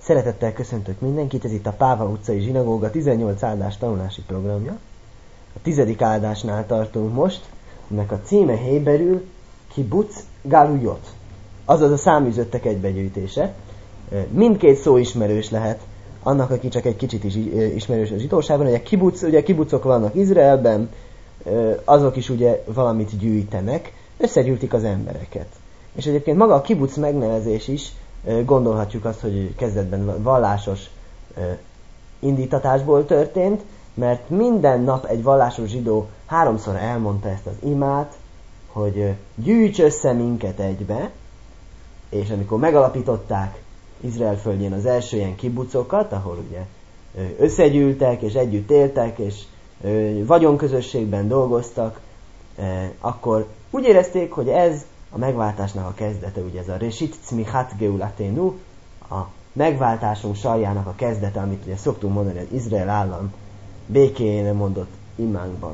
Szeretettel köszöntök mindenkit, ez itt a Páva utcai zsinagóga 18 áldás tanulási programja. A 10. áldásnál tartunk most, ennek a címe héberül Kibutz Galuyot, azaz a száműzöttek egybegyűjtése. Mindkét szó ismerős lehet annak, aki csak egy kicsit is ismerős a zsidóságban, hogy a kibutz, ugye kibucok vannak Izraelben, azok is ugye valamit gyűjtenek, összegyűjtik az embereket. És egyébként maga a kibutz megnevezés is, gondolhatjuk azt, hogy kezdetben vallásos indítatásból történt, mert minden nap egy vallásos zsidó 3-szor elmondta ezt az imát, hogy gyűjts össze minket egybe, és amikor megalapították Izrael földjén az első ilyen kibucokat, ahol ugye összegyűltek, és együtt éltek, és vagyonközösségben dolgoztak, akkor úgy érezték, hogy ez a megváltásnak a kezdete, ugye ez a Reshit Tzmichat Geulatenu, a megváltásunk sarjának a kezdete, amit ugye szoktunk mondani az Izrael állam békéjének mondott imánkban.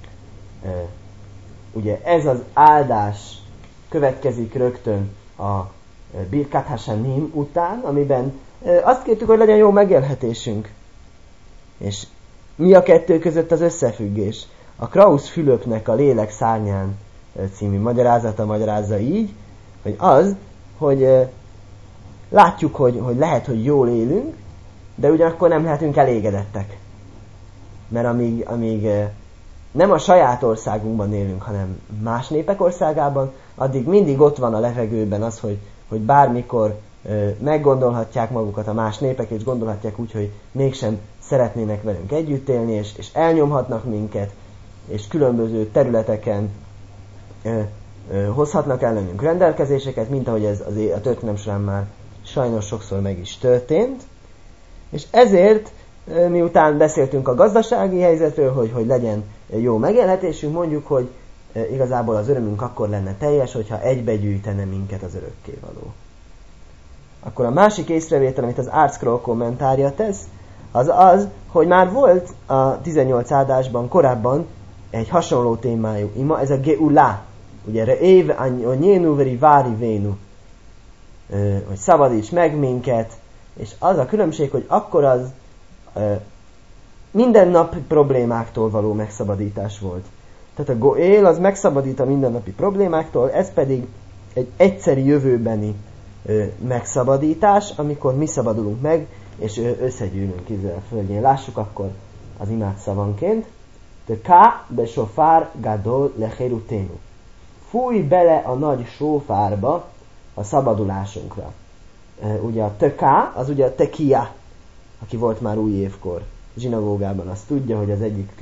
Ugye ez az áldás következik rögtön a Birkat Hashanim után, amiben azt kértük, hogy legyen jó megélhetésünk. És mi a kettő között az összefüggés? A Krausz Fülöpnek a Lélek szárnyán című magyarázata magyarázza így, hogy az, hogy látjuk, hogy lehet, hogy jól élünk, de ugyanakkor nem lehetünk elégedettek. Mert amíg nem a saját országunkban élünk, hanem más népek országában, addig mindig ott van a levegőben az, hogy bármikor meggondolhatják magukat a más népek, és gondolhatják úgy, hogy mégsem szeretnének velünk együtt élni, és elnyomhatnak minket, és különböző területeken hozhatnak ellenünk rendelkezéseket, mint ahogy ez a történelem során már sajnos sokszor meg is történt. És ezért, miután beszéltünk a gazdasági helyzetről, hogy legyen jó megélhetésünk, mondjuk, hogy igazából az örömünk akkor lenne teljes, hogyha egybegyűjtene minket az örökkévaló. Akkor a másik észrevétel, amit az ArtScroll kommentárja tesz, az, hogy már volt a 18 áldásban korábban egy hasonló témájú ima, ez a Geulá, ugye Re'év anyénu veri vári vénu, hogy szabadíts meg minket, és az a különbség, hogy akkor az mindennapi problémáktól való megszabadítás volt. Tehát a Goél az megszabadít a mindennapi problémáktól, ez pedig egy egyszeri jövőbeni megszabadítás, amikor mi szabadulunk meg, és összegyűlünk Izrael földjén. Lássuk akkor az imát szavanként. Ká be sofár gadol lecherutenu. Fújj bele a nagy sófárba a szabadulásunkra. Ugye a töká, az ugye a tekia, aki volt már új évkor zsinagógában, azt tudja, hogy az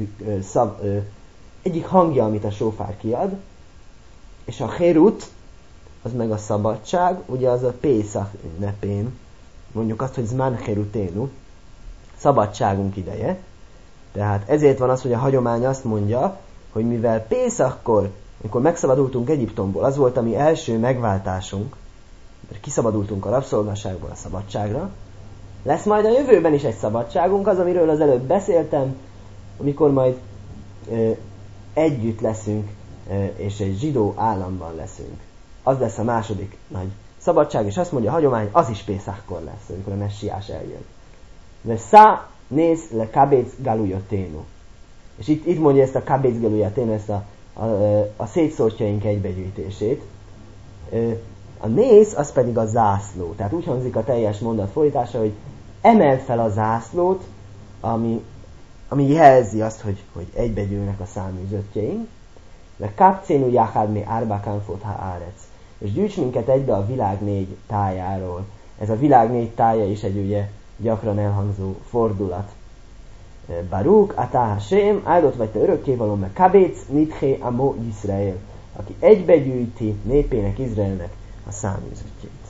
egyik hangja, amit a sófár kiad, és a cherut, az meg a szabadság, ugye az a Pészach ünnepén, mondjuk azt, hogy Zman cherutenu, szabadságunk ideje. Tehát ezért van az, hogy a hagyomány azt mondja, hogy mivel Pészachkor, amikor megszabadultunk Egyiptomból, az volt a mi első megváltásunk, mert kiszabadultunk a rabszolgaságból a szabadságra, lesz majd a jövőben is egy szabadságunk, az, amiről az előbb beszéltem, amikor majd együtt leszünk, és egy zsidó államban leszünk. Az lesz a második nagy szabadság, és azt mondja a hagyomány, az is Pészachkor lesz, amikor a messiás eljön. Veszá néz le kabéc galujotenu. És itt mondja ezt a kabéc galujotenu, ezt a szétszórtjaink egybegyűjtését. A néz, az pedig a zászló. Tehát úgy hangzik a teljes mondat fordítása, hogy emeld fel a zászlót, ami jelzi azt, hogy egybegyűlnek a száműzöttjeink. De kapcénu jachad mi árbakán fot ha árec. És gyűjts minket egybe a világ 4 tájáról. Ez a világ 4 tája is egy ugye gyakran elhangzó fordulat. Baruk, Atá Hashem, áldott vagy te örökkévaló, meg Kabéc, Nitché, Amo, Yisrael, aki egybegyűjti népének, Izraelnek a száműzöttjét.